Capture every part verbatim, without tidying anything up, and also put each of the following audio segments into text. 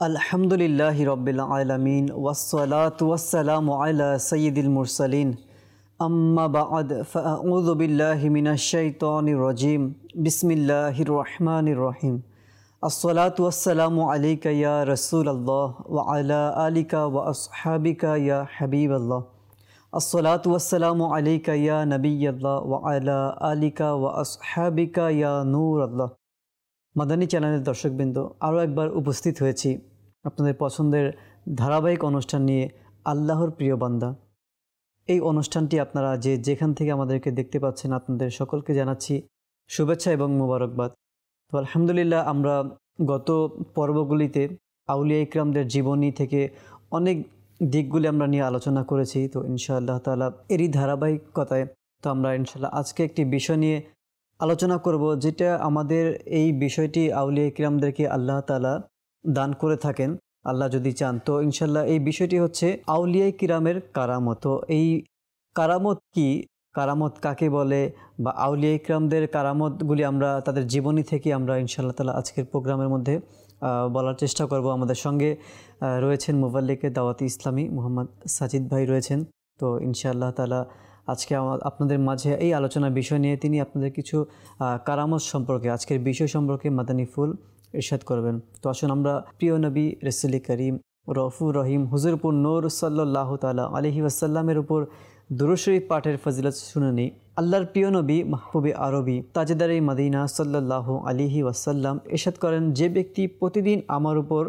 আলহামদুলিল্লাহি রব্বিল আলামিন ওয়াসসালাতু ওয়াসসালামু আলা সাইয়্যিদিল মুরসালিন আম্মা বা'দ ফাআউযু বিল্লাহি মিনাশ শাইতানির রাজীম বিসমিল্লাহির রহমানির রহিম আসসালাতু ওয়াসসালামু আলাইকা ইয়া রাসূলাল্লাহ ওয়া আলা আলিকা ওয়া আসহাবিকা ইয়া হাবিবাল্লাহ আসসালাতু ওয়াসসালামু আলাইকা ইয়া নাবিয়াল্লাহ ওয়া আলা আলিকা ওয়া আসহাবিকা ইয়া নূরাল্লাহ। মাদানী চ্যানেলের দর্শকবৃন্দ, আরও একবার উপস্থিত হয়েছি আপনাদের পছন্দের ধারাবাহিক অনুষ্ঠান নিয়ে, আল্লাহর প্রিয় বান্দা। এই অনুষ্ঠানটি আপনারা যে যেখান থেকে আমাদেরকে দেখতে পাচ্ছেন, আপনাদের সকলকে জানাচ্ছি শুভেচ্ছা এবং মোবারকবাদ। তো আলহামদুলিল্লাহ, আমরা গত পর্বগুলিতে আউলিয়া ইকরামদের জীবনী থেকে অনেক দিকগুলি আমরা নিয়ে আলোচনা করেছি। তো ইনশাআল্লাহ তাআলা এরই ধারাবাহিকতায় তো আমরা ইনশাআল্লাহ আজকে একটি বিষয় নিয়ে আলোচনা করব, যেটা আমাদের এই বিষয়টি আউলিয়া ইকরামদেরকে আল্লাহ তাআলা দান করে থাকেন, আল্লাহ যদি চান। তো ইনশাআল্লাহ এই বিষয়টি হচ্ছে আউলিয়া কিরামের কারামত। তো এই কারামত কি, কারামত কাকে বলে, বা আউলিয়া ইকরামদের কারামতগুলি আমরা তাদের জীবনী থেকে আমরা ইনশাআল্লাহ তাআলা আজকের প্রোগ্রামের মধ্যে বলার চেষ্টা করব। আমাদের সঙ্গে রয়েছেন মুবাল্লিগে দাওয়াতি ইসলামী মোহাম্মদ সাজিদ ভাই রয়েছেন। তো ইনশাআল্লাহ তাআলা আজকে আপনাদের মাঝে এই আলোচনার বিষয় নিয়ে তিনি আপনাদের কিছু কারামত সম্পর্কে, আজকের বিষয় সম্পর্কে মাদানী ফুল ইরশাদ করবেন। তো আসুন আমরা প্রিয় নবী রাসূল করিম রউফুর রহিম হুজুরপুর নূর সাল্লাল্লাহু তাআলা আলাইহি ওয়াসাল্লামের উপর দুরূদ শরীফ পাঠের ফজিলত শুনে নিই। আল্লাহর প্রিয় নবী মাহবুবে আরবি তাজদারে মদিনা সাল্লাল্লাহু আলাইহি ওয়াসাল্লাম ইরশাদ করেন, যে ব্যক্তি প্রতিদিন আমার উপর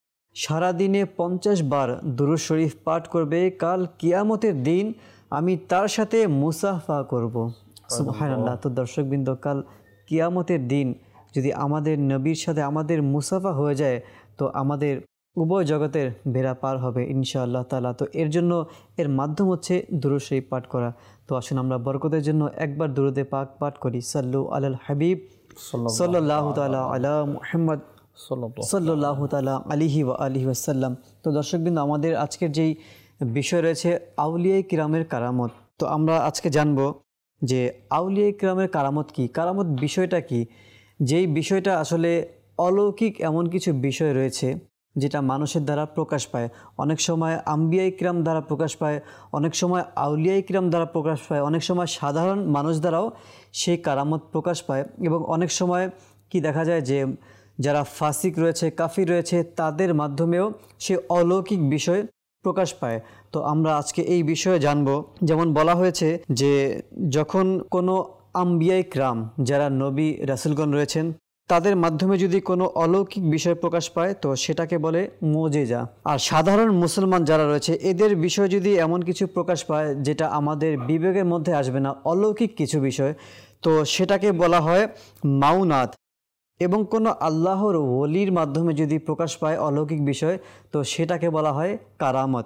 সারাদিনে পঞ্চাশ বার দুরূদ শরীফ পাঠ করবে, কাল কিয়ামতের দিন আমি তার সাথে মুসাফা করব। সুবহানাল্লাহ। তো দর্শকবৃন্দ, কাল কিয়ামতের দিন যদি আমাদের নবীর সাথে আমাদের মুসাফা হয়ে যায়, তো আমাদের উভয় জগতের বেড়া পার হবে ইনশাআল্লাহ তাআলা। তো এর জন্য এর মাধ্যম হচ্ছে দুরূদ শরীফ পাঠ করা। তো আসুন আমরা বরকতের জন্য একবার দুরূদে পাক পাঠ করি। সাল্লু আলাল হাবিব সাল্লাল্লাহু তাআলা আলা মুহাম্মদ সাল্লাল্লাহু তাআলা আলাইহি ওয়া আলিহি ওয়াসাল্লাম। তো দর্শকবৃন্দ, আমাদের আজকের যেই বিষয় রয়েছে আউলিয়া কিরামের কারামত। তো আমরা আজকে জানব যে আউলিয়া কিরামের কারামত কি, কারামত বিষয়টা কি, যেই বিষয়টা আসলে অলৌকিক এমন কিছু বিষয় রয়েছে যেটা মানুষের দ্বারা প্রকাশ পায়। অনেক সময় আম্বিয়া ইকরাম দ্বারা প্রকাশ পায়, অনেক সময় আউলিয়া ইকরাম দ্বারা প্রকাশ পায়, অনেক সময় সাধারণ মানুষ দ্বারাও সেই কারামত প্রকাশ পায়। এবং অনেক সময় কি দেখা যায় যে যারা ফাসিক রয়েছে, কাফির রয়েছে, তাদের মাধ্যমেও সে অলৌকিক বিষয় প্রকাশ পায়। তো আমরা আজকে এই বিষয়ে জানব। যেমন বলা হয়েছে যে যখন কোনো আম্বিয়া ইকরাম, যারা নবী রাসূলগণ রয়েছেন, তাদের মাধ্যমে যদি কোনো অলৌকিক বিষয় প্রকাশ পায়, তো সেটাকে বলে মুজিজা। আর সাধারণ মুসলমান যারা রয়েছে, এদের বিষয় যদি এমন কিছু প্রকাশ পায় যেটা আমাদের বিবেকের মধ্যে আসবে না, অলৌকিক কিছু বিষয়, তো সেটাকে বলা হয় মাউনাত। এবং কোনো আল্লাহর ওলির মাধ্যমে যদি প্রকাশ পায় অলৌকিক বিষয়, তো সেটাকে বলা হয় কারামত।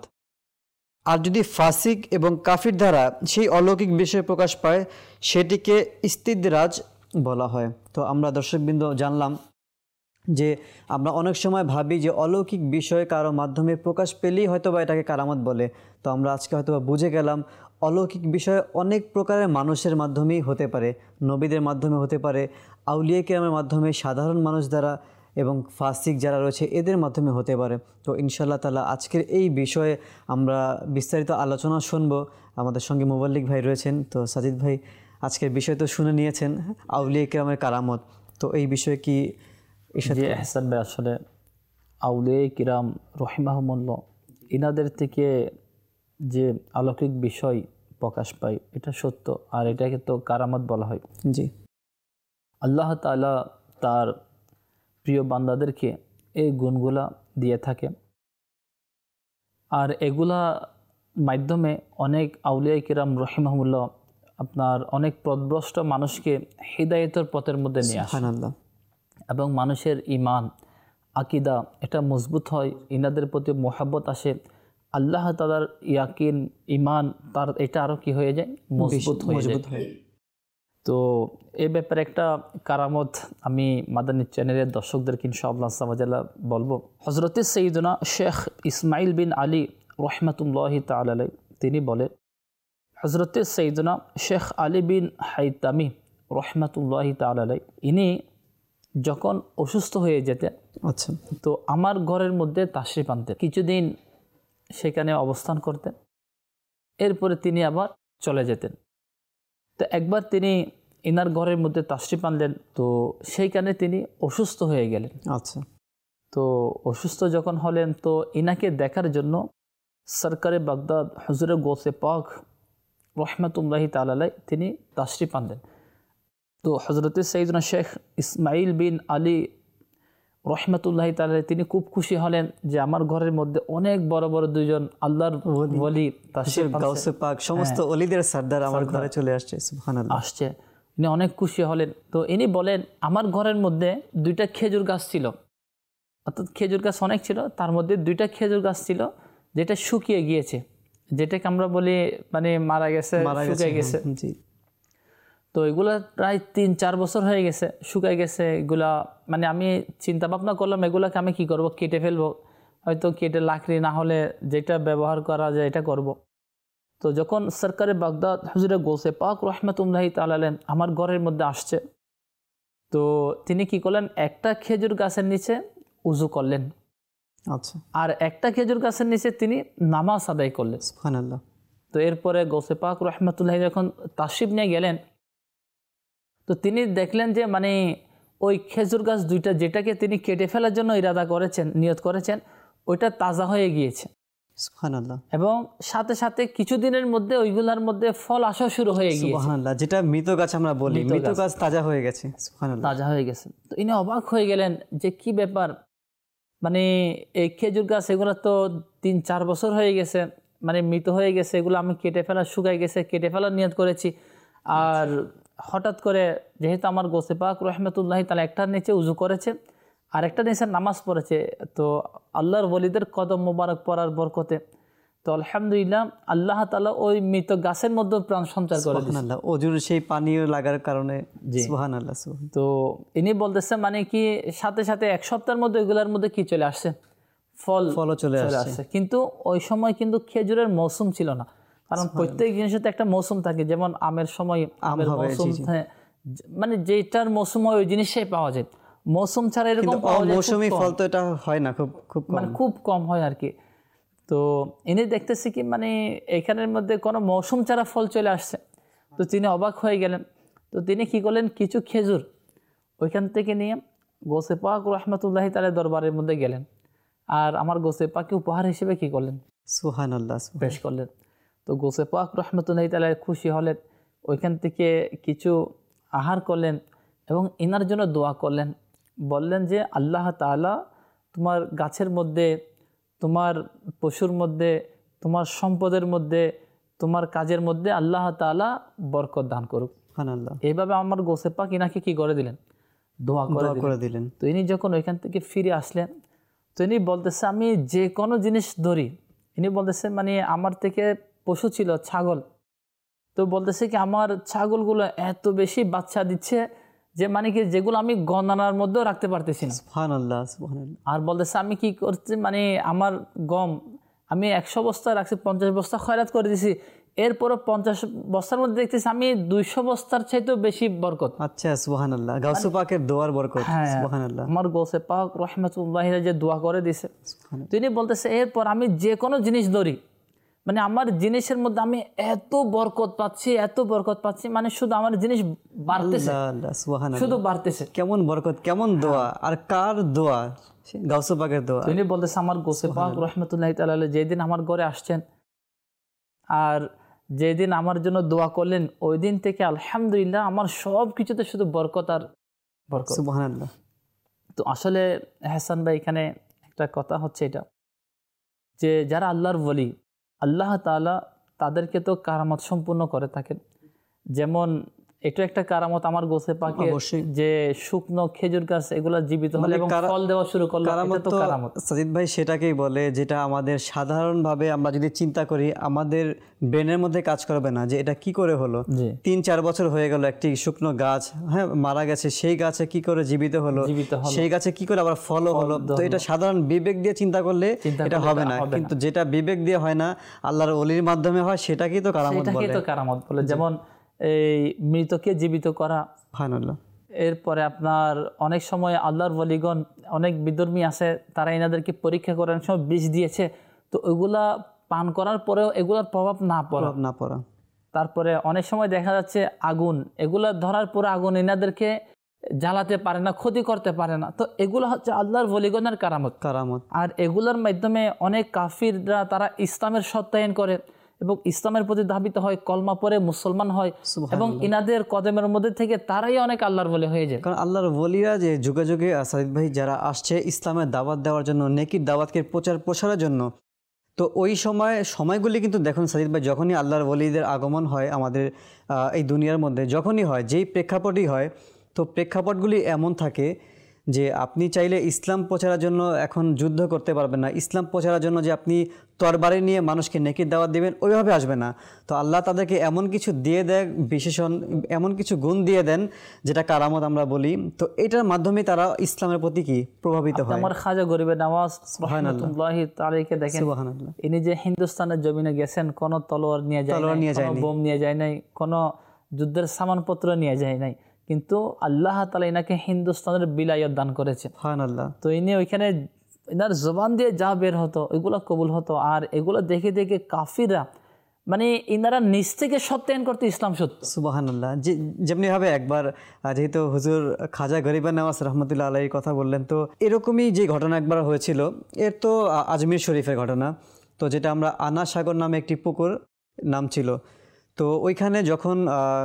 আর যদি ফাসিক এবং কাফির দ্বারা সেই অলৌকিক বিষয় প্রকাশ পায়, সেটিকে ইস্তিদরাজ বলা হয়। তো আমরা দর্শকবৃন্দ জানলাম যে আমরা অনেক সময় ভাবি যে অলৌকিক বিষয় কারো মাধ্যমে প্রকাশ পেলেই হয়তো বা এটাকে কারামত বলে। তো আমরা আজকে হয়তো বা বুঝে গেলাম অলৌকিক বিষয় অনেক প্রকারের মানুষের মাধ্যমেই হতে পারে, নবীদের মাধ্যমে হতে পারে, আউলিয়া কিরামের মাধ্যমে, সাধারণ মানুষ দ্বারা, এবং ফাসিক যারা রয়েছে এদের মাধ্যমে হতে পারে। তো ইনশাআল্লাহ তাআলা আজকের এই বিষয়ে আমরা বিস্তারিত আলোচনা শুনব। আমাদের সঙ্গে মুবাল্লিগ ভাই রয়েছেন। তো সাজিদ ভাই, আজকের বিষয় তো শুনে নিয়েছেন, আউলিয়া কিরামের কারামত। তো এই বিষয়ে কি জি এহসান ভাই, আসলে আউলিয়া কিরাম রহিমাহুমুল্লাহ ইনাদের থেকে যে অলৌকিক বিষয় প্রকাশ পায় এটা সত্য, আর এটাকে তো কারামত বলা হয়। জি, আল্লাহ তাআলা তার প্রিয় বান্দাদেরকে এই গুণগুলা দিয়ে থাকে, আর এগুলা মাধ্যমে অনেক আউলিয়া কিরাম রহিমাহুমুল্লাহ আপনার অনেক পথভ্রষ্ট মানুষকে হিদায়াতের পথের মধ্যে নিয়ে আসে, এবং মানুষের ঈমান আকীদা এটা মজবুত হয়, ইনাদের প্রতি মোহাব্বত আসে, আল্লাহ তাআলার ইয়াকিন ঈমান তার এটা আরও কি হয়ে যায়, মজবুত হয়ে যায়। তো এই ব্যাপারে একটা কারামত আমি মাদানী চ্যানেলের দর্শকদেরকে ইনশাআল্লাহ সামাজাল্লাহ বলবো। হযরতে সাইয়্যিদুনা শেখ ইসমাইল বিন আলী রহমাতুল্লাহি তাআলা আলাইহি তিনি বলেন, হযরতে সাইয়্যিদুনা শেখ আলী বিন হাইতামি রহমাতুল্লাহি তাআলা আলাইহি ইনি যখন অসুস্থ হয়ে যেতেন, আচ্ছা, তো আমার ঘরের মধ্যে তাশরিফ আনতেন, কিছুদিন সেখানে অবস্থান করতেন, এরপরে তিনি আবার চলে যেতেন। তো একবার তিনি ইনার ঘরের মধ্যে তাশরিফ আনলেন, তো সেইখানে তিনি অসুস্থ হয়ে গেলেন। আচ্ছা, তো অসুস্থ যখন হলেন, তো ইনাকে দেখার জন্য সরকারে বাগদাদ হুজুরে গোসে পাক রহমতুল্লাহি তাআলা তিনি তাশরিফ আনলেন। তো হজরত সৈয়দনা শেখ ইসমাইল বিন আলী রহমতুল্লাহি তাআলা তিনি খুব খুশি হলেন যে আমার ঘরের মধ্যে অনেক বড় বড় দুইজন আল্লাহর ওলি তাশরিফ গাউসে পাক সমস্ত ওলিদের সর্দার আমার ঘরে চলে আসছে, সুবহানাল্লাহ, আসছে। ইনি অনেক খুশি হলেন। তো ইনি বলেন, আমার ঘরের মধ্যে দুইটা খেজুর গাছ ছিল, অর্থাৎ খেজুর গাছ অনেক ছিল, তার মধ্যে দুইটা খেজুর গাছ ছিল যেটা শুকিয়ে গিয়েছে, যেটাকে আমরা বলি মানে মারা গেছে, শুকিয়ে গেছে। তো এগুলা প্রায় তিন চার বছর হয়ে গেছে, শুকাই গেছে এগুলা। মানে আমি চিন্তা ভাবনা করলাম এগুলাকে আমি কি করব, কেটে ফেলবো, হয়তো কেটে লাকড়ি না হলে যেটা ব্যবহার করা যায় এটা করব। তো যখন সরকারে বাগদাদ হুজুরে গোসে পাক রহমতুল্লাহি তাআলা আমার ঘরের মধ্যে আসছে, তো তিনি কি করলেন, একটা খেজুর গাছের নিচে উজু করলেন, আচ্ছা, আর একটা খেজুর গাছের নিচে তিনি নামাজ আদায় করলেন, সুবহানাল্লাহ। তো এরপরে গোসে পাক রহমতুল্লাহি যখন তাশরিফ নিয়ে গেলেন, তো তিনি দেখলেন যে মানে ওই খেজুর গাছ দুইটা যেটাকে তিনি কেটে ফেলার জন্য ইরাদা করেছেন, নিয়ত করেছেন, ওইটা তাজা হয়ে গিয়েছে, সুবহানাল্লাহ, এবং সাথে সাথে কিছুদিনের মধ্যে ওইগুলার মধ্যে ফল আসা শুরু হয়ে গিয়েছে, সুবহানাল্লাহ। যেটা মৃত গাছ আমরা বলি, মৃত গাছ তাজা হয়ে গেছে, সুবহানাল্লাহ, তাজা হয়ে গেছে। তো ইনি অবাক হয়ে গেলেন যে কি ব্যাপার, মানে এই খেজুর গাছ এগুলো তো তিন চার বছর হয়ে গেছে, মানে মৃত হয়ে গেছে, এগুলো আমি কেটে ফেলা, শুকাই গেছে, কেটে ফেলার নিয়ত করেছি, আর হঠাৎ করে যেহেতু আমার গোসে পাক রহমতুল্লাহি তাআলা একটার নিচে উজু করেছে আর একটা নিচে নামাজ পড়েছে, তো আল্লাহর ওলিদের কদম মোবারক পড়ার বরকতে তো আলহামদুলিল্লাহ আল্লাহ তাআলা ওই মৃত গাছের মধ্যে প্রাণ সঞ্চার করে দিয়েছেন, সুবহানাল্লাহ, ওজুর সেই পানি লাগার কারণে, সুবহানাল্লাহ। তো ইনি বলতেছে মানে কি সাথে সাথে এক সপ্তাহের মধ্যে এগুলার মধ্যে কি চলে আসছে, ফল ফলও চলে আসছে। কিন্তু ওই সময় কিন্তু খেজুরের মৌসুম ছিল না, কারণ প্রত্যেক জিনিসের তো একটা মৌসুম থাকে, যেমন আমের সময় আমের মৌসুম, মানে যেটার মৌসুম হয় ওই জিনিসটাই পাওয়া যায়, মৌসুম ছাড়া এরকম পাওয়া যায় মৌসুমী ফল তো এটা হয় না, খুব খুব মানে খুব কম হয় আর কি। তো ইনি দেখতেছি কি মানে এখানের মধ্যে কোনো মৌসুম ছাড়া ফল চলে আসছে, তো তিনি অবাক হয়ে গেলেন। তো তিনি কি করলেন, কিছু খেজুর ওইখান থেকে নিয়ে গোসে পাক রহমতুল্লাহি তাআলা দরবারের মধ্যে গেলেন, আর আমার গোসে পাকে উপহার হিসেবে কি করলেন, সুবহানাল্লাহ, পেশ করলেন। তো গোসে পাক রহমতুল্লাহি তাআলা খুশি হলেন, ওইখান থেকে কিছু আহার করলেন এবং ইনার জন্য দোয়া করলেন, বললেন যে আল্লাহ তাআলা তোমার গাছের মধ্যে, তোমার পশুর মধ্যে, তোমার সম্পদের মধ্যে, তোমার কাজের মধ্যে আল্লাহ তাআলা বরকত দান করুক, সুবহানাল্লাহ। এইভাবে আমার গোসে পাক ইনাকে কি করে দিলেন, দোয়া করে দিলেন। তো ইনি যখন ওইখান থেকে ফিরে আসলেন, তো ইনি বলতেছে আমি যে কোনো জিনিস ধরি, ইনি বলতেছে মানে আমার থেকে পশু ছিল ছাগল, তো বলতেছে কি আমার ছাগলগুলো এত বেশি বাচ্চা দিচ্ছে যে মানে কি যেগুলো আমি গণনার মধ্যেও রাখতে পারতেছি না, সুবহানাল্লাহ, সুবহানাল্লাহ। আর বলতেছে আমি কি করছি, মানে আমার গম আমি একশো বস্তা রাখছি, পঞ্চাশ বস্তা খয়রাত করে দিছি, এরপরও পঞ্চাশ বস্তার মধ্যে দেখতেছি আমি দুইশো বস্তার চাইতেও বেশি বরকত। আচ্ছা, সুবহানাল্লাহ, গাউসে পাকের দোয়ার বরকত, সুবহানাল্লাহ। আমার গোসে পাক রহমতুল্লাহি যে দোয়া করে দিয়েছে, তিনি বলতেছে এরপর আমি যে কোনো জিনিস ধরি, মানে আমার জিনিসের মধ্যে আমি এত বরকত পাচ্ছি, এত বরকত পাচ্ছি, মানে শুধু আমার জিনিস বাড়তেছে, শুধু বাড়তেছে। কেমন বরকত, কেমন দোয়া, আর কার দোয়া, গাউসে পাকের দোয়া। তিনি বলতেছে আমার গোসে পাক রহমতুল্লাহি তাআলা যেদিন আমার ঘরে আসছেন আর যেদিন আমার জন্য দোয়া করলেন, ওই দিন থেকে আলহামদুলিল্লাহ আমার সব কিছুতে শুধু বরকত আর বরকত, সুবহানাল্লাহ। তো আসলে হাসান ভাই এখানে একটা কথা হচ্ছে এটা, যে যারা আল্লাহর ওলি, আল্লাহ তাআলা তাদেরকে তো কারামত সম্পূর্ণ করে থাকেন, যেমন এটা একটা কারামত আমার গোসে পাকে যে শুকনো খেজুর গাছ এগুলা জীবিত হলে এবং ফল দেওয়া শুরু করলো, এটা তো কারামত। সাজিদ ভাই সেটাকেই বলে, যেটা আমাদের সাধারণভাবে আমরা যদি চিন্তা করি আমাদের ব্রেনের মধ্যে কাজ করবে না, যে এটা কি করে হলো, তিন চার বছর হয়ে গেল একটি শুকনো গাছ হ্যাঁ মারা গেছে, সেই গাছে কি করে জীবিত হলো, সেই গাছে কি করে আবার ফলও হলো। তো এটা সাধারণ বিবেক দিয়ে চিন্তা করলে এটা হবে না, কিন্তু যেটা বিবেক দিয়ে হয় না আল্লাহর ওলির মাধ্যমে হয়, সেটাকেই তো কারামত বলে, কারামত বলে। যেমন এই মৃতকে জীবিত করা, সুবহানাল্লাহ, এরপরে আপনার অনেক সময় আল্লাহর ওয়ালিগণ অনেক বিধর্মী আছে, তারা এনাদেরকে পরীক্ষা করার সময় বিষ দিয়েছে, তো ওইগুলা পান করার পরেও এগুলার প্রভাব না পড়া না পড়া তারপরে অনেক সময় দেখা যাচ্ছে আগুন, এগুলা ধরার পরে আগুন এনাদেরকে জ্বালাতে পারে না, ক্ষতি করতে পারে না। তো এগুলো হচ্ছে আল্লাহর ওয়ালিগণের কারামত কারামত আর এগুলোর মাধ্যমে অনেক কাফিররা তারা ইসলামের সত্যায়ন করে এবং ইসলামের প্রতি ধাবিত হয়, কলমা পড়ে মুসলমান হয় এবং ইনাদের কদমের মধ্যে থেকে তারাই অনেক আল্লাহর ওলি হয়ে যায়। কারণ আল্লাহর ওলিরা যে যুগে যুগে সাইদ ভাই যারা আসছে ইসলামের দাওয়াত দেওয়ার জন্য, নেকির দাওয়াতকে প্রচার প্রসারের জন্য, তো ওই সময় সময়গুলি কিন্তু দেখুন সাজিদ ভাই, যখনই আল্লাহর ওলিদের আগমন হয় আমাদের এই দুনিয়ার মধ্যে, যখনই হয় যেই প্রেক্ষাপটই হয়, তো প্রেক্ষাপটগুলি এমন থাকে যে আপনি চাইলে ইসলাম প্রচারের জন্য এখন যুদ্ধ করতে পারবেন না, ইসলাম প্রচারের জন্য যে আপনি তরবারি নিয়ে মানুষকে নেকির দাওয়াত দেবেন ওইভাবে আসবে না। তো আল্লাহ তাদেরকে এমন কিছু দিয়ে দেয়, বিশেষণ এমন কিছু গুণ দিয়ে দেন যেটা কারামত আমরা বলি, তো এটার মাধ্যমে তারা ইসলামের প্রতি কি প্রভাবিত হয়। আমার খাজা গরিবের নওয়াজ রাহমাতুল্লাহি তাআলাকে দেখেন, ইনি যে হিন্দুস্তানের জমিনে গেছেন, কোনো তলোয়ার নিয়ে যায় নাই, কোনো বোম নিয়ে যায় নাই, কোনো যুদ্ধের সামানপত্র নিয়ে যায় নাই, কিন্তু আল্লাহ তাআলা ইনাকে হিন্দুস্তানের বিলায়ত দান করেছে। সুবহানাল্লাহ। তো ইনি ওইখানে এনার জবান দিয়ে যা বের হতো এগুলো কবুল হতো, আর এগুলো দেখে দেখে কাফিররা মানে ইনারা নিজ থেকে সত্যায়ন করতে ইসলাম সত্য। সুবহানাল্লাহ। যে যেমনিভাবে একবার যেহেতু হুজুর খাজা গরিবের নওয়াজ রাহমাতুল্লাহ আলাইহির কথা বললেন, তো এরকমই যে ঘটনা একবার হয়েছিল, এর তো আজমির শরীফের ঘটনা, তো যেটা আমরা আনা সাগর নামে একটি পুকুর নাম ছিল, তো ওইখানে যখন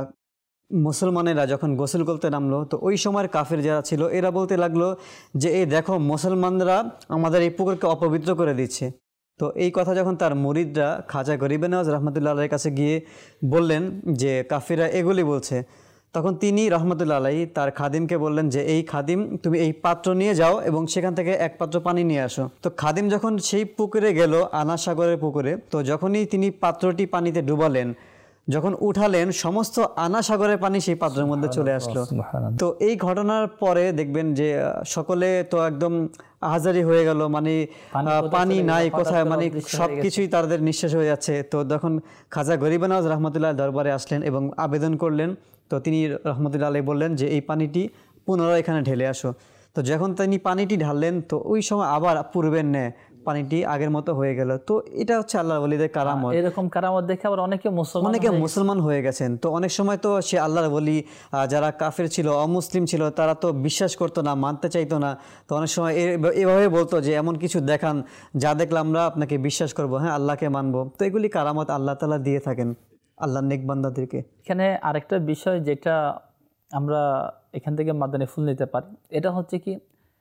মুসলমানেরা যখন গোসল করতে নামলো, তো ওই সময়ের কাফের যারা ছিল এরা বলতে লাগলো যে এই দেখো মুসলমানরা আমাদের এই পুকুরকে অপবিত্র করে দিচ্ছে। তো এই কথা যখন তার মুরিদরা খাজা গরিবে নওয়াজ রাহমাতুল্লাহ আলাইহির কাছে গিয়ে বললেন যে কাফিরা এগুলি বলছে, তখন তিনি রাহমাতুল্লাহ আলাইহি তার খাদিমকে বললেন যে এই খাদিম তুমি এই পাত্র নিয়ে যাও এবং সেখান থেকে এক পাত্র পানি নিয়ে আসো। তো খাদিম যখন সেই পুকুরে গেল, আনা সাগরের পুকুরে, তো যখনই তিনি পাত্রটি পানিতে ডুবালেন, যখন উঠালেন, সমস্ত আনা সাগরের পানি সেই পাত্রের মধ্যে চলে আসলো। তো এই ঘটনার পরে দেখবেন যে সকলে তো একদম আহাজারি হয়ে গেল, মানে পানি নাই কোথায়, মানে সবকিছুই তাদের নিঃশেষ হয়ে যাচ্ছে। তো যখন খাজা গরিবে নওয়াজ রাহমাতুল্লাহ দরবারে আসলেন এবং আবেদন করলেন, তো তিনি রাহমাতুল্লাহ আলাইহি বললেন যে এই পানিটি পুনরায় এখানে ঢেলে আসো। তো যখন তিনি পানিটি ঢাললেন, তো ওই সময় আবার পূর্বের ন্যায় পানিটি আগের মতো হয়ে গেল। তো এটা হচ্ছে আল্লাহর ওলিদের কারামত। এরকম কারামত দেখে আবার অনেকে মুসলমান অনেকে মুসলমান হয়ে গেছেন। তো অনেক সময় তো সে আল্লাহর ওলি যারা কাফের ছিল, অমুসলিম ছিল, তারা তো বিশ্বাস করতো না, মানতে চাইতো না। তো অনেক সময় এভাবে বলতো যে এমন কিছু দেখান যা দেখলে আমরা আপনাকে বিশ্বাস করবো, হ্যাঁ আল্লাহকে মানবো। তো এগুলি কারামত আল্লাহ তাআলা দিয়ে থাকেন আল্লাহর নেক বান্দাদেরকে। এখানে আরেকটা বিষয় যেটা আমরা এখান থেকে মাদানী ফুল নিতে পারি, এটা হচ্ছে কি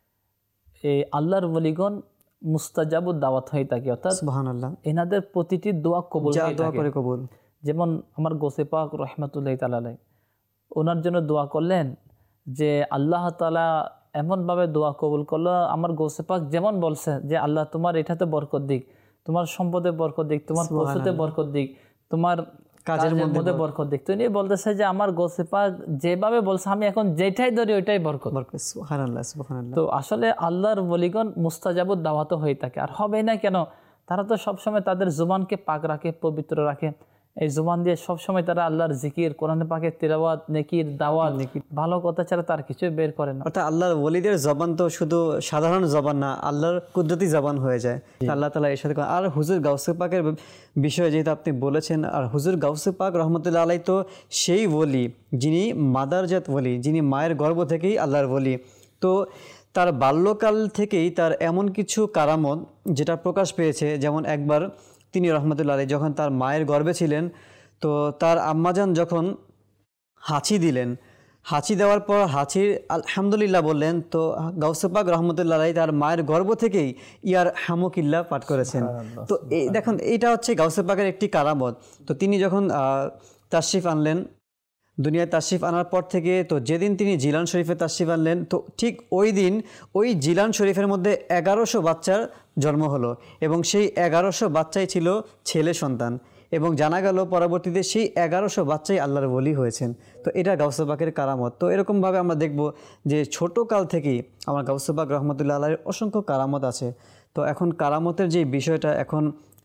এই আল্লাহর ওলিগণ মুস্তাজাবুদ দাওয়াত হয়ে থাকে, অর্থাৎ সুবহানাল্লাহ এনাদের প্রতিটি দোয়া কবুল হয়ে থাকে। কবুল যেমন আমার গোসে পাক রাহমাতুল্লাহি তাআলা আলাইহি ওনার জন্য দোয়া করলেন যে আল্লাহ তাআলা এমনভাবে দোয়া কবুল করলো, আমার গোসে পাক যেমন বলছে যে আল্লাহ তোমার এটাতে বরকত দিক, তোমার সম্পদে বরকত দিক, তোমার পশুতে বরকত দিক, তোমার কাজের মধ্যে বরকত দিক। তো ইনি বলতেছে যে আমার গোসে পাক যেভাবে বলছে আমি এখন যেটাই ধরি ওইটাই বরকত। সুবহানাল্লাহ সুবহানাল্লাহ। তো আসলে আল্লাহর ওলিগণ মুস্তাজাবুদ দাওয়াত হয়ে থাকে, আর হবে না কেন? তারা তো সবসময় তাদের জুবানকে পাক রাখে, পবিত্র রাখে। এই জুবান দিয়ে সবসময় তারা আল্লাহর জিকির, কোরআন পাকের তিলাওয়াত, নেকির দাওয়াত, ভালো কথা ছাড়া তার কিছু বের করে না। অর্থাৎ আল্লাহর ওলিদের জবান তো শুধু সাধারণ জবান না, আল্লাহর কুদরতি জবান হয়ে যায়। আল্লাহ তাআলা এর সাথে। আর হুজুর গাউসে পাকের বিষয়ে যেহেতু আপনি বলেছেন, আর হুজুর গাউসে পাক রহমতুল্লাহ আলাইহি তো সেই ওলি যিনি মাদারজাত ওলি, যিনি মায়ের গর্ভ থেকেই আল্লাহর ওলি। তো তার বাল্যকাল থেকেই তার এমন কিছু কারামত যেটা প্রকাশ পেয়েছে, যেমন একবার তিনি রহমতুল্লাহ আলাইহি যখন তার মায়ের গর্ভে ছিলেন, তো তার আম্মাজান যখন হাঁচি দিলেন, হাঁচি দেওয়ার পর হাঁচির আলহামদুলিল্লাহ বললেন, তো গাউসে পাক রহমতুল্লাহ আলাইহি তার মায়ের গর্ভ থেকেই ইয়ার হামুকিল্লাহ পাঠ করেছেন। তো এই দেখুন এইটা হচ্ছে গাউসে পাকের একটি কারামত। তো তিনি যখন তাশরিফ আনলেন দুনিয়ায়, তাশরিফ আনার পর থেকে তো যেদিন তিনি জিলান শরীফে তাশরিফ আনলেন, তো ঠিক ওই দিন ওই জিলান শরীফের মধ্যে এগারোশো বাচ্চার জন্ম হলো এবং সেই এগারোশো বাচ্চাই ছিল ছেলে সন্তান, এবং জানা গেল পরবর্তীতে সেই এগারোশো বাচ্চাই আল্লাহর ওলি হয়েছেন। তো এটা গাউসে পাকের কারামত। তো এরকমভাবে আমরা দেখব যে ছোট কাল থেকেই আমার গাউসে পাক রহমতুল্লাহ আলাইহির অসংখ্য কারামত আছে। তো এখন কারামতের যে বিষয়টা, এখন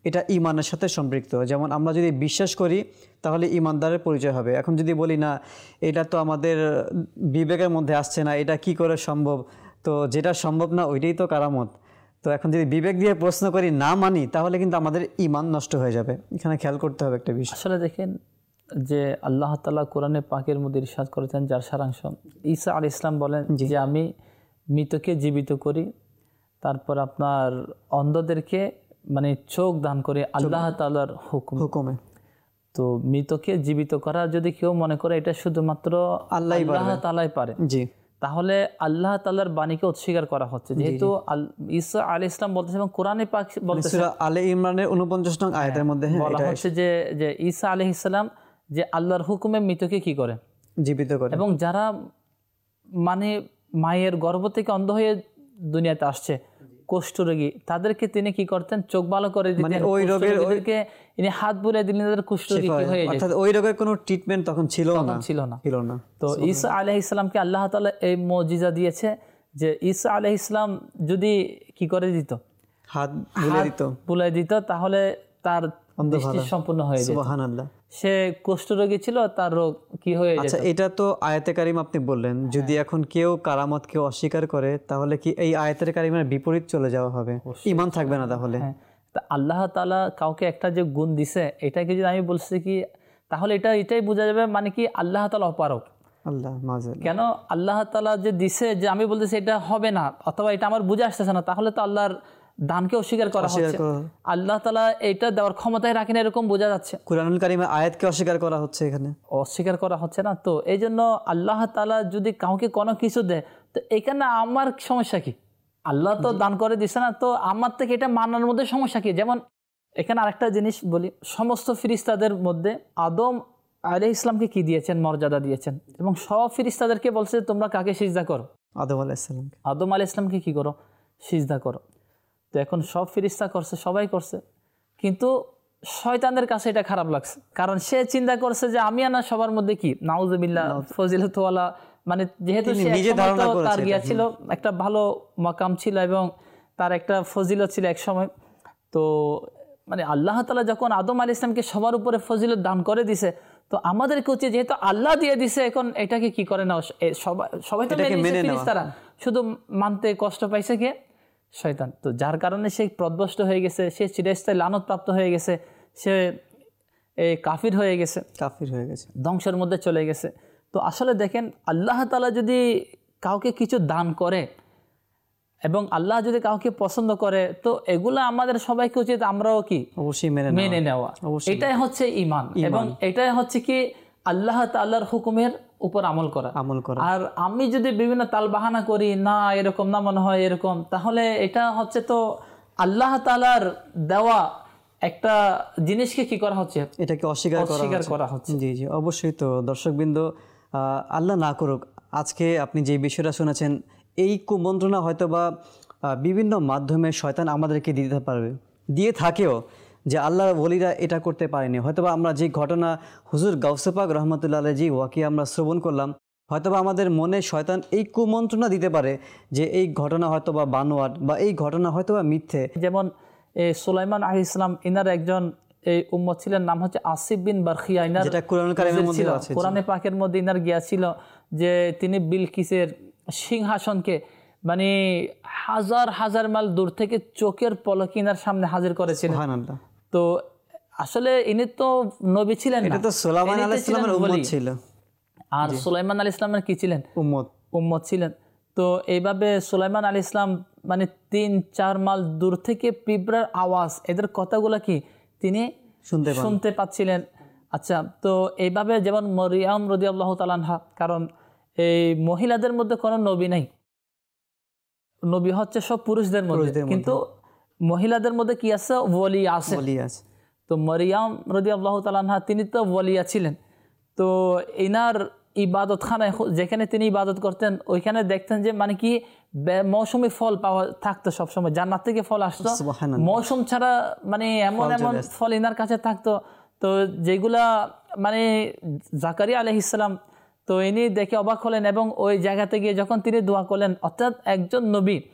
এটা ইমানের সাথে সম্পৃক্ত। যেমন আমরা যদি বিশ্বাস করি তাহলে ইমানদারের পরিচয় হবে। এখন যদি বলি না এটা তো আমাদের বিবেকের মধ্যে আসছে না, এটা কি করে সম্ভব, তো যেটা সম্ভব না ওইটাই তো কারামত। তো এখন যদি বিবেক দিয়ে প্রশ্ন করি না মানি তাহলে কিন্তু আমাদের ইমান নষ্ট হয়ে যাবে। এখানে খেয়াল করতে হবে একটা বিষয়। আসলে দেখেন যে আল্লাহ তাআলা কোরআনে পাকের মধ্যে ইরশাদ করেছেন, যার সারাংশ ঈসা আলাইহিস সালাম বলেন যে আমি মৃতকে জীবিত করি, তারপর আপনার অন্ধদেরকে মানে চোখ দান করে আল্লাহ তাআলার হুকুম হুকুমে। তো মৃতকে জীবিত করা যদি কেউ মনে করে এটা শুধুমাত্র আল্লাহ তাআলাই পারে, জি, তাহলে আল্লাহ তাআলার বাণীকে অস্বীকার করা হচ্ছে। যেহেতু ঈসা আলাইহিস সালাম বলতেছে এবং কোরআনে পাক বলতেছে সূরা আলে ইমরানের ঊনপঞ্চাশ নং আয়াতের মধ্যে বলা হচ্ছে যে যে ঈসা আলাইহিস সালাম যে আল্লাহর হুকুমে মৃতকে কি করে, জীবিত করে। এবং যারা মানে মায়ের গর্ভ থেকে অন্ধ হয়ে দুনিয়াতে আসছে, কুষ্ঠরোগী, তাদেরকে তিনি কি করতেন, চোখ ভালো করে দিতেন, মানে ওই রোগের ওইকে ইনি হাত বুলিয়ে দিলেন, তাদের কুষ্ঠরোগী কি হয়ে যায়। অর্থাৎ ওই রোগের কোনো ট্রিটমেন্ট তখন ছিল না ছিল না ছিল না তো ঈসা আলাইহিস সালামকে আল্লাহ তাআলা এই মুজিজা দিয়েছে যে ঈসা আলাইহিস সালাম যদি কি করে দিত, হাত বুলিয়ে দিত বুলিয়ে দিত তাহলে তার দৃষ্টি সম্পূর্ণ হয়ে যেত। সুবহানাল্লাহ। সে কুষ্ঠরোগী ছিল, তার রোগ কি হয়ে যেত। আচ্ছা, এটা তো আয়াতে কারিমা আপনি বললেন, যদি এখন কেউ কারামত কেউ অস্বীকার করে তাহলে কি এই আয়াতের কারিমার বিপরীত চলে যাওয়া হবে, ঈমান থাকবে না তাহলে? তা আল্লাহ তাআলা কাউকে একটা যে গুণ দিছে এটাকে যদি আমি বলছি কি, তাহলে এটা এটাই বোঝা যাবে মানে কি আল্লাহ তাআলা অপারক। আল্লাহ মাযেল কেন আল্লাহ তাআলা যে দিছে যে আমি বলতেছি এটা হবে না অথবা এটা আমার বুঝে আসতেছে না, তাহলে তো আল্লাহর দানকে অস্বীকার করা হচ্ছে। আল্লাহ তাআলা এটা দেওয়ার ক্ষমতায় রাখেন এরকম বোঝা যাচ্ছে। কুরআনুল কারীমে আয়াতকে অস্বীকার করা হচ্ছে, এখানে অস্বীকার করা হচ্ছে না। তো এই জন্য আল্লাহ তাআলা যদি কাউকে কোনো কিছু দেয় তো এখানে আমার সমস্যা কি? আল্লাহ তো দান করে দিছে না, তো আমার থেকে এটা মানার মধ্যে সমস্যা কি? যেমন এখানে আরেকটা জিনিস বলি, সমস্ত ফেরেশতাদের মধ্যে আদম আলাইহিস সালামকে কি দিয়েছেন, মর্যাদা দিয়েছেন, এবং সব ফেরেশতাদেরকে বলছে তোমরা কাকে সিজদা করো? আদম আলাইহিস সালামকে। আদম আলাইহিস সালামকে কি করো? সিজদা করো। তো এখন সব ফেরেশতা করছে, সবাই করছে, কিন্তু শয়তানের কাছে এটা খারাপ লাগছে, কারণ সে চিন্তা করছে যে আমি না সবার মধ্যে কি নাউজুবিল্লাহ ফজিলতওয়ালা, মানে যেহেতু সে নিজে ধারণা করেছে তার গিয়া ছিল একটা ভালো মাকাম ছিল এবং তার একটা ফজিলত ছিল এক সময়। তো মানে আল্লাহ তাআলা যখন আদম আলাইহিস সালামকে সবার উপরে ফজিলত দান করে দিছে, তো আমাদেরকে হচ্ছে যেহেতু আল্লাহ দিয়ে দিছে এখন এটাকে কি করে না সবাই সবাই তো মেনে নিছে, তারা শুধু মানতে কষ্ট পাইছে কে? শয়তান। তো যার কারণে সে প্রদভষ্ট হয়ে গেছে, সে চিরস্থায়ী লানত প্রাপ্ত হয়ে গেছে, সে এই কাফির হয়ে গেছে, কাফির হয়ে গেছে, ধ্বংসের মধ্যে চলে গেছে। তো আসলে দেখেন আল্লাহ তাআলা যদি কাউকে কিছু দান করে এবং আল্লাহ যদি কাউকে পছন্দ করে, তো এগুলো আমাদের সবাইকে উচিত আমরাও কি অবশ্যই মেনে নেওয়া। এটাই হচ্ছে ঈমান, এবং এটাই হচ্ছে কি আল্লাহ তাআলার হুকুমের উপর আমল করা আমল করা আর আমি যদি বিভিন্ন তালবাহানা করি, না এরকম না মনে হয় এরকম, তাহলে এটা হচ্ছে তো আল্লাহ তাআলার দেওয়া একটা জিনিসকে কি করা হচ্ছে, এটাকে অস্বীকার অস্বীকার করা হচ্ছে। জি জি অবশ্যই। তো দর্শকবৃন্দ, আল্লাহ না করুক আজকে আপনি যে বিষয়টা শুনেছেন, এই কুমন্ত্রণা হয়তো বা বিভিন্ন মাধ্যমে শয়তান আমাদেরকে দিতে পারবে, দিয়ে থাকেও, যে আল্লাহর ওলিরা এটা করতে পারেনি। হয়তোবা আমরা যে ঘটনা হুজুর গাউসে পাক রহমতুল্লাহ আলাইহি যে ওয়াকিয়া আমরা শ্রবণ করলাম, হয়তোবা আমাদের মনে শয়তান এই কুমন্ত্রণা দিতে পারে যে এই ঘটনা হয়তোবা বানোয়াট বা এই ঘটনা হয়তোবা মিথ্যে। যেমন এই সুলাইমান আলাইহিস সালাম ইনার একজন এই উম্মত ছিলেন, নাম হচ্ছে আসিফ বিন বারখিয়া, ইনার যেটা কোরআনুল কারীমের মধ্যে আছে, কোরআনে পাকের মধ্যে ইনার গিয়াছিল যে তিনি বিলকিসের সিংহাসনকে মানে হাজার হাজার মাইল দূর থেকে চোখের পলকে ইনার সামনে হাজির করেছিলেন। সুবহানাল্লাহ। তো আসলে ইনি তো নবী ছিলেন না, এটা তো সুলাইমান আলাইহিস সালামের উম্মত ছিল, আর সুলাইমান আলাইহিস সালামের কি ছিলেন? উম্মত উম্মত ছিলেন। তো এইভাবে সুলাইমান আলাইহিস সালাম মানে তিন চার মাইল দূর থেকে পিঁপড়ার আওয়াজ, এদের কথাগুলো কি তিনি শুনতে শুনতে পাচ্ছিলেন। আচ্ছা, তো এইভাবে যেমন মরিয়ম রাদিয়াল্লাহু তাআলা আনহা, কারণ এই মহিলাদের মধ্যে কোনো নবী নাই, নবী হচ্ছে সব পুরুষদের মধ্যে, কিন্তু মহিলাদের মধ্যে কি আছে? ওলি আছে। তো মরিয়ম রাদিয়াল্লাহু তাআলা আনহা তিনি তো ওলিয়া ছিলেন। তো ইনার ইবাদতখানায় যেখানে তিনি ইবাদত করতেন ওইখানে দেখতেন যে মানে কি মৌসুমি ফল পাওয়া থাকতো, সবসময় জান্নাত থেকে ফল আসতো, মৌসুম ছাড়া মানে এমন এমন ফল ইনার কাছে থাকতো। তো যেগুলা মানে জাকারিয়া আলাইহিস সালাম, তো ইনি দেখে অবাক হলেন এবং ওই জায়গাতে গিয়ে যখন তিনি দোয়া করলেন, অর্থাৎ একজন নবী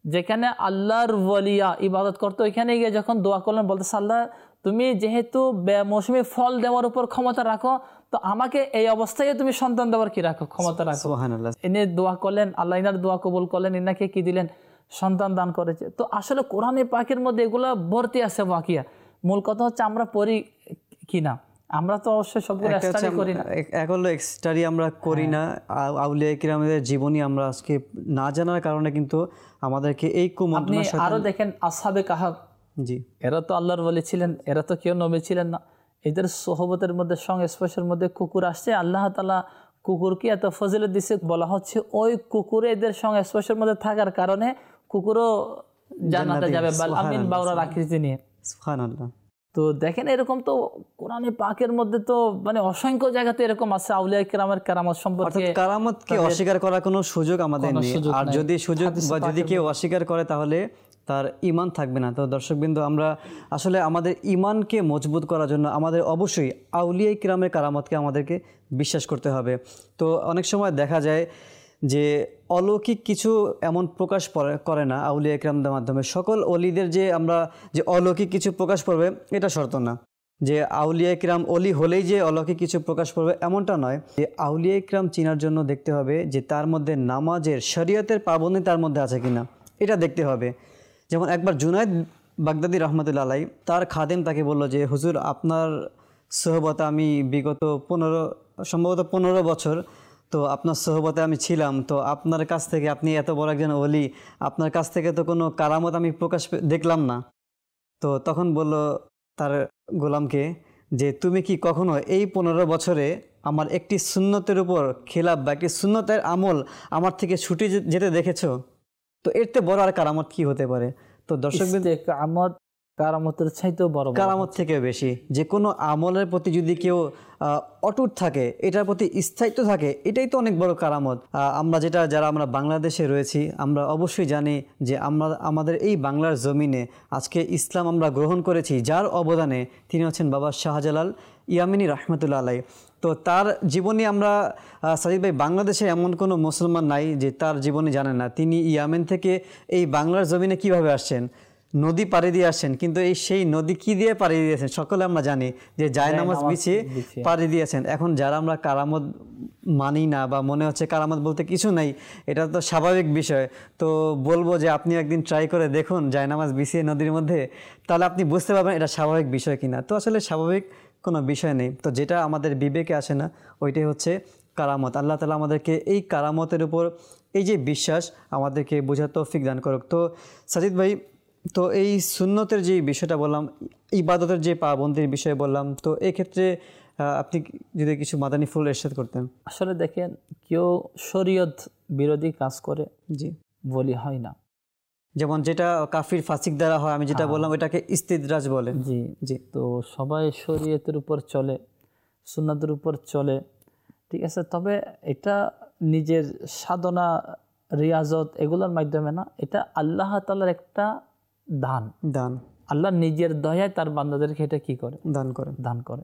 যেখানে আল্লাহর ওয়ালিয়া ইবাদত করতো, ওইখানে গিয়ে যখন দোয়া করলেন বলতেছে আল্লাহ তুমি যেহেতু মৌসুমি ফল দেওয়ার উপর ক্ষমতা রাখো, তো আমাকে এই অবস্থায় তুমি সন্তান দেওয়ার কি রাখো ক্ষমতা রাখো। সুবহানাল্লাহ। ইনি দোয়া করলেন, আল্লাহ ইনার দোয়া কবুল করলেন, ইনাকে কি দিলেন? সন্তান দান করেছে। তো আসলে কোরআনে পাকের মধ্যে এগুলো ভর্তি আছে ওয়াকিয়া। মূল কথা হচ্ছে আমরা পড়ি কিনা, আমরা তো অবশ্যই সবগুলো স্টাডি করি না। এক হলো স্টাডি আমরা করি না, আউলিয়া কিরামদের জীবনী আমরা আজকে না জানার কারণে কিন্তু আমাদেরকে এই কুমন্ত্রণার সাথে। আরো দেখেন আসহাবে কাহাফ, জি এরা তো আল্লাহর ওয়ালি ছিলেন, এরা তো কেউ নবী ছিলেন না। এদের সোহবতের মধ্যে সংস্পর্শের মধ্যে কুকুর আসছে, আল্লাহ তাআলা কুকুরকে এত ফজিলত দিছে, বলা হচ্ছে ওই কুকুরে এদের সংস্পর্শের মধ্যে থাকার কারণে কুকুরও জান্নাতে যাবে, বাল আমিন বাউরার আকৃতি নিয়ে। সুবহানাল্লাহ। তো দেখেন এরকম তো কোরআনে পাকের মধ্যে তো মানে অসংখ্য জায়গাতে এরকম আছে আউলিয়া কিরামের কারামত সম্পর্কে। কারামতকে অস্বীকার করার কোনো সুযোগ আমাদের নেই, আর যদি সুযোগ বা যদি কেউ অস্বীকার করে তাহলে তার ঈমান থাকবে না। তো দর্শকবৃন্দ, আমরা আসলে আমাদের ঈমানকে মজবুত করার জন্য আমাদের অবশ্যই আউলিয়া কিরামের কারামতকে আমাদেরকে বিশ্বাস করতে হবে। তো অনেক সময় দেখা যায় যে অলৌকিক কিছু এমন প্রকাশ করে না আউলিয়া ইকরামদের মাধ্যমে। সকল অলিদের যে আমরা যে অলৌকিক কিছু প্রকাশ পাবে এটা শর্ত না, যে আউলিয়া ইকরাম অলি হলেই যে অলৌকিক কিছু প্রকাশ পাবে এমনটা নয়। যে আউলিয়া ইকরাম চিনার জন্য দেখতে হবে যে তার মধ্যে নামাজের শরীয়তের পাবন্দি তার মধ্যে আছে কিনা, এটা দেখতে হবে। যেমন একবার জুনায়েদ বাগদাদি রহমতুল্লাহ আলাই, তার খাদেম তাকে বলল যে হুজুর আপনার সোহবতে আমি বিগত পনেরো সম্ভবত পনেরো বছর তো আপনার সোহবতে আমি ছিলাম, তো আপনার কাছ থেকে, আপনি এত বড় একজন ওলি, আপনার কাছ থেকে তো কোনো কারামত আমি প্রকাশ দেখলাম না। তো তখন বলল তার গোলামকে যে তুমি কি কখনো এই পনেরো বছরে আমার একটি সুন্নতের উপর খেলাফ বা একটি সুন্নতের আমল আমার থেকে ছুটে যেতে দেখেছো? তো এর থেকে বড় আর কারামত কি হতে পারে? তো দর্শকবৃন্দ, কারামত কারামতের চাইতেও বড়, কারামত থেকে বেশি যে কোনো আমলের প্রতি যদি কেউ অটুট থাকে, এটার প্রতি স্থায়িত্ব থাকে, এটাই তো অনেক বড় কারামত। আমরা যেটা যারা আমরা বাংলাদেশে রয়েছি আমরা অবশ্যই জানি যে আমরা আমাদের এই বাংলার জমিনে আজকে ইসলাম আমরা গ্রহণ করেছি যার অবদানে, তিনি হচ্ছেন বাবা শাহজালাল ইয়ামিনী রহমতুল্লাহ আলাই। তো তার জীবনী আমরা সাজিদ ভাই, বাংলাদেশে এমন কোনো মুসলমান নাই যে তার জীবনী জানে না। তিনি ইয়ামেন থেকে এই বাংলার জমিনে কিভাবে আসছেন, নদী পাড়ি দিয়ে আসছেন, কিন্তু এই সেই নদী কি দিয়ে পাড়ি দিয়েছেন সকলে আমরা জানি যে জায়নামাজ বিছিয়ে পাড়ি দিয়েছেন। এখন যারা আমরা কারামত মানি না বা মনে হচ্ছে কারামত বলতে কিছু নাই, এটা তো স্বাভাবিক বিষয়, তো বলবো যে আপনি একদিন ট্রাই করে দেখুন জায়নামাজ বিছিয়ে নদীর মধ্যে, তাহলে আপনি বুঝতে পারবেন এটা স্বাভাবিক বিষয় কিনা। তো আসলে স্বাভাবিক কোনো বিষয় নেই, তো যেটা আমাদের বিবেকে আসে না ওইটাই হচ্ছে কারামত। আল্লাহ তাআলা আমাদেরকে এই কারামতের উপর এই যে বিশ্বাস আমাদেরকে বোঝার তৌফিক দান করুক। তো সাজিদ ভাই, তো এই সুন্নতের যে বিষয়টা বললাম, ইবাদতের যে পাবন্দির বিষয় বললাম, তো এই ক্ষেত্রে আপনি যদি কিছু মাদানী ফুল ইরশাদ করতেন। আসলে দেখেন, কেউ শরীয়ত বিরোধী কাজ করে জি বলি হয় না, যেমন যেটা কাফির ফাসিক দ্বারা হয়, আমি যেটা বললাম এটাকে ইস্তিদরাজ বলে। জি জি তো সবাই শরীয়তের উপর চলে, সুন্নতের উপর চলে, ঠিক আছে। তবে এটা নিজের সাধনা রিয়াজত এগুলোর মাধ্যমে না, এটা আল্লাহ তাআলার একটা দান দান আল্লাহ নিজের দয়ায় তার বান্দাদেরকে এটা কি করে, দান করে দান করে।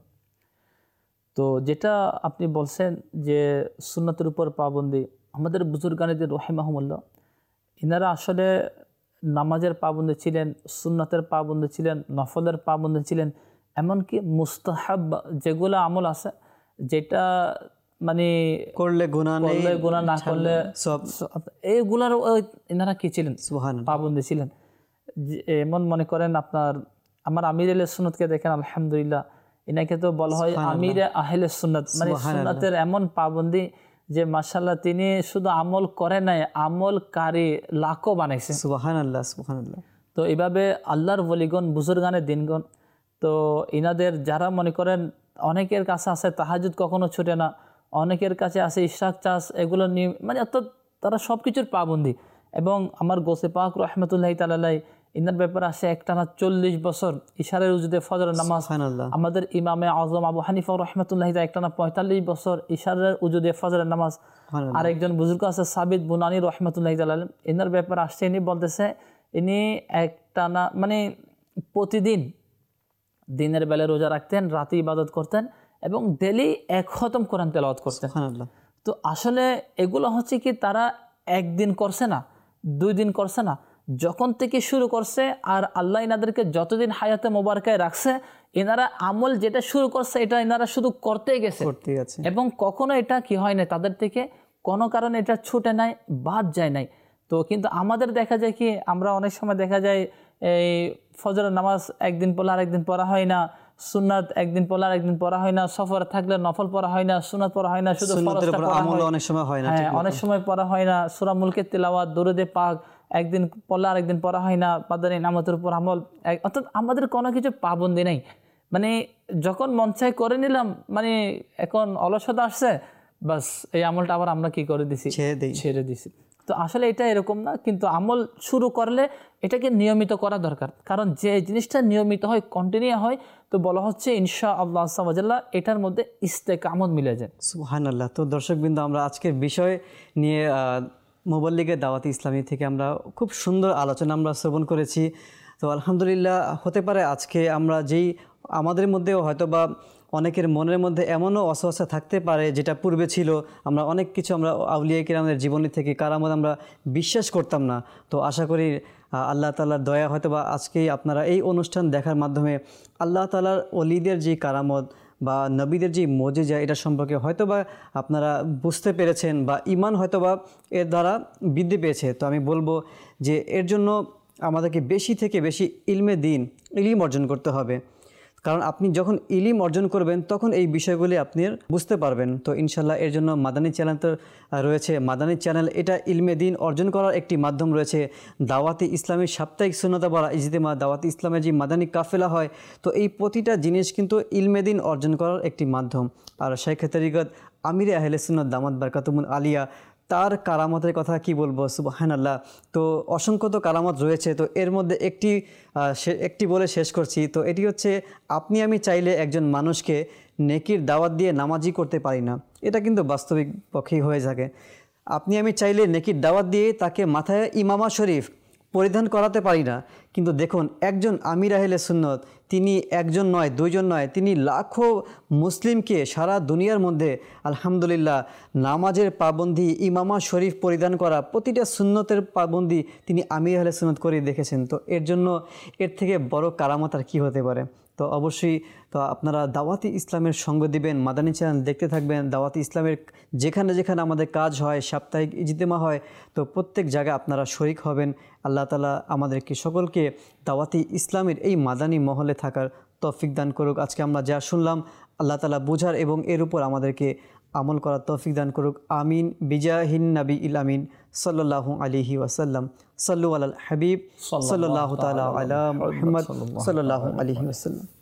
তো যেটা আপনি বলছেন যে সুন্নতের উপর পাবন্দি, আমাদের বুজুর্গানীদের রহিমাহুমুল্লাহ, ইনারা আসলে নামাজের পাবন্দি ছিলেন, সুন্নতের পাবন্দি ছিলেন, নফলের পাবন্দি ছিলেন, এমনকি মুস্তাহাব যেগুলো আমল আছে যেটা মানে করলে গুনাহ নেই, গুনাহ না করলে সব, এইগুলার ইনারা কি ছিলেন, সুবহানাল্লাহ, পাবন্দি ছিলেন। এমন মনে করেন আপনার আমার আমির আহলে সুন্নাতকে দেখেন, আলহামদুলিল্লাহ, ইনাকে তো বলা হয় আমির আহলে সুন্নাত, মানে সুন্নাতের এমন পাবন্দি যে মাশাআল্লাহ তিনি শুধু আমল করে নাই, আমলকারী লাখও বানাইছে। সুবহানাল্লাহ সুবহানাল্লাহ। তো এইভাবে আল্লাহর ওলিগণ, বুজুর্গানের দিনগণ, তো ইনাদের যারা মনে করেন, অনেকের কাছে আছে তাহাজ্জুদ কখনো ছুটে না, অনেকের কাছে আছে ইশরাক চাষ, এগুলো নিয়ে মানে অর্থাৎ তারা সব কিছুর পাবন্দি। এবং আমার গোসে পাক রহমতুল্লাহি তাআলা ইনার ব্যাপারে আসে একটানা চল্লিশ বছর ইশারের উজুদে ফজরের নামাজ। আমাদের ইমামে আজম আবু হানিফা রহমতুল্লাহি তাআলা একটানা পঁয়তাল্লিশ বছর ইশারের উজুদে ফজরের নামাজ। আরেকজন বুজুর্গ আছে সাবিত বুনানি রহমতুল্লাহি তাআলা, ইনার ব্যাপারে আসছে, ইনি বলতেছে ইনি একটানা মানে প্রতিদিন দিনের বেলা রোজা রাখতেন, রাতে ইবাদত করতেন এবং ডেলি এক খতম কোরআন তেলাওয়াত করতেন। তো আসলে এগুলো হচ্ছে কি, তারা একদিন করছে না, দুই দিন করছে না, যখন থেকে শুরু করছে আর আল্লাহ এনাদেরকে যতদিন হায়াতে মোবারকায় রাখছে, এনারা আমল যেটা শুরু করছে এটা এনারা শুধু করতেই গেছে এবং কখনো এটা কি হয় না, তাদের থেকে কোনো কারণে এটা ছুটে নাই, বাদ যায় নাই। তো কিন্তু আমাদের দেখা যায় কি, আমরা অনেক সময় দেখা যায় এই ফজরের নামাজ একদিন পড়লে আরেকদিন পড়া হয় না, সুন্নাত একদিন পড়লে আরেকদিন পড়া হয় না, সফর থাকলে নফল পড়া হয় না, সুন্নাত পড়া হয় না, শুধু ফরজটা পড়া হয়, অনেক সময় হয় না, হ্যাঁ অনেক সময় পড়া হয় না। সূরা মুলকের তিলাওয়াত, দরুদে পাক একদিন পড়লে আরেকদিন পড়া হয় না, বাদানি নামাতের উপর আমল, অর্থাৎ আমাদের কোনো কিছু পাবন্দি নেই। মানে যখন মন চাই করে নিলাম, মানে এখন অলসতা আসছে, বাস এই আমলটা আবার আমরা কি করে দিছি, ছেড়ে দিছি। তো আসলে এটা এরকম না, কিন্তু আমল শুরু করলে এটাকে নিয়মিত করা দরকার, কারণ যে জিনিসটা নিয়মিত হয়, কন্টিনিউ হয়, তো বলা হচ্ছে ইনশাআল্লাহ আজ্জা ওয়া জাল্লা এটার মধ্যে ইস্তেকামত মিলে যায়। সুবহানাল্লাহ। তো দর্শকবৃন্দ, আমরা আজকের বিষয় নিয়ে মুবাল্লিগে দাওয়াতি ইসলামী থেকে আমরা খুব সুন্দর আলোচনা আমরা শ্রবণ করেছি। তো আলহামদুলিল্লাহ, হতে পারে আজকে আমরা যেই আমাদের মধ্যেও হয়তো বা অনেকের মনের মধ্যে এমনও অসহসা থাকতে পারে যেটা পূর্বে ছিল, আমরা অনেক কিছু আমরা আউলিয়া কিরামের জীবনী থেকে কারামত আমরা বিশ্বাস করতাম না। তো আশা করি আল্লাহ তাআলার দয়া হয়তো বা আজকেই আপনারা এই অনুষ্ঠান দেখার মাধ্যমে আল্লাহ তাআলার ওলিদের যে কারামত বা নবীদের যে মুজিজা, এটা সম্পর্কে হয়তো বা আপনারা বুঝতে পেরেছেন বা ঈমান হয়তো বা এর দ্বারা বৃদ্ধি পেয়েছে। তো আমি বলবো যে এর জন্য আমাদেরকে বেশি থেকে বেশি ইলমে দিন, ইলম অর্জন করতে হবে, কারণ আপনি যখন ইলিম অর্জন করবেন তখন এই বিষয়গুলি আপনি বুঝতে পারবেন। তো ইনশাল্লাহ এর জন্য মাদানী চ্যানেল তো রয়েছে, মাদানী চ্যানেল এটা ইলমে দিন অর্জন করার একটি মাধ্যম রয়েছে। দাওয়াতি ইসলামের সাপ্তাহিক সুন্নাত বা ইজতেমা, দাওয়াতি ইসলামের যে মাদানী কাফেলা হয়, তো এই প্রতিটা জিনিস কিন্তু ইলমে দিন অর্জন করার একটি মাধ্যম। আর শাইখে তরিকত আমিরে আহলে সুন্নাত দামাত বারকাতুহুল আলিয়া, তার কারামতের কথা কি বলবো, সুবহানাল্লাহ। তো অসংখ্য তো কারামত রয়েছে, তো এর মধ্যে একটি একটি বলে শেষ করছি। তো এটি হচ্ছে, আপনি আমি চাইলে একজন মানুষকে নেকির দাওয়াত দিয়ে নামাজি করতে পারি না, এটা কিন্তু বাস্তবিক পক্ষেই হয়ে থাকে। আপনি আমি চাইলে নেকির দাওয়াত দিয়ে তাকে মাথায় ইমামা শরীফ পরিধান করাতে পারি না, কিন্তু দেখুন একজন আমির আহলে সুন্নত, তিনি একজন নয়, দুইজন নয়, তিনি লাখো মুসলিমকে সারা দুনিয়ার মধ্যে আলহামদুলিল্লাহ নামাজের পাবন্দি, ইমামা শরীফ পরিধান করা, প্রতিটা সুন্নতের পাবন্দি তিনি আমির আহলে সুন্নত করে দেখেছেন। তো এর জন্য এর থেকে বড় কারামত আর কী হতে পারে। তো অবশ্যই তো আপনারা দাওয়াতি ইসলামের সঙ্গ দিবেন, মাদানী চ্যানেল দেখতে থাকবেন। দাওয়াতি ইসলামের যেখানে যেখানে আমাদের কাজ হয়, সাপ্তাহিক ইজতেমা হয়, তো প্রত্যেক জায়গায় আপনারা শরিক হবেন। আল্লাহ তাআলা আমাদেরকে সকলকে দাওয়াতি ইসলামের এই মাদানী মহলে থাকার তৌফিক দান করুক। আজকে আমরা যা শুনলাম, আল্লাহ তাআলা বোঝার এবং এর উপর আমাদেরকে আমল করার তৌফিক দান করুক। আমিন। বিজাহিন নবী ইল আমিন সাল্লাল্লাহু আলাইহি ওয়াসাল্লাম। সাল্লু আলাল হাবিব সাল্লাল্লাহু তাআলা আলা মুহাম্মদ সাল্লাল্লাহু আলাইহি ওয়াসাল্লাম।